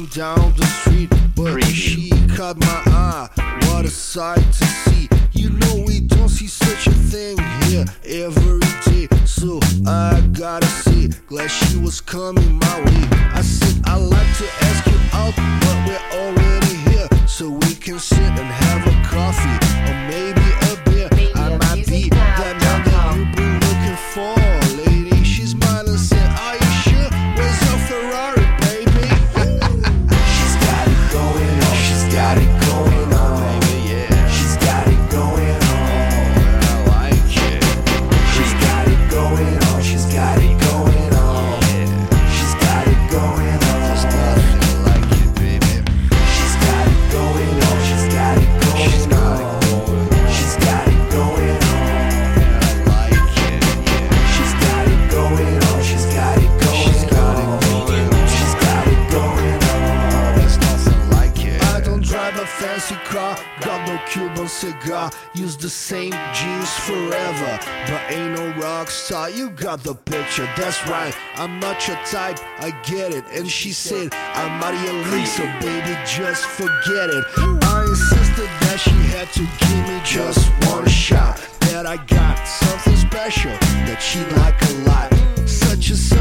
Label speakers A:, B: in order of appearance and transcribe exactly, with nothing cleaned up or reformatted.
A: down the street, but she caught my eye. What a sight to see. You know we don't see such a thing here every day. So I gotta say, glad she was coming my way. I said I'd like to ask you out, but we're already here, so we can sit and have a coffee or maybe a beer. I might be that man that you've been looking for, lady. She smiled and said, are you sure? Where's your Ferrari, baby?
B: She's got it going on. She's got it going on.
A: Baby, yeah.
B: She's got it going on.
A: I like it.
B: She's got it going on. She's got it going on. She's got it going on.
A: Just nothing like it, baby.
B: She's got it going on. She's got it going
A: She's got
B: on.
A: it going.
B: She's got it going on.
A: I like it, yeah.
B: She's got it going on. She's got it going
A: She's got it
B: on.
A: going.
B: She's got it going on.
A: There's nothing like it. I don't drive a fancy car, got no Cuban cigar, use the same jeans forever, but ain't no rock star. You got the picture, that's right. I'm not your type, I get it. And she said, I'm Maria Lisa, baby, just forget it. I insisted that she had to give me just one shot, that I got something special that she like a lot. Such a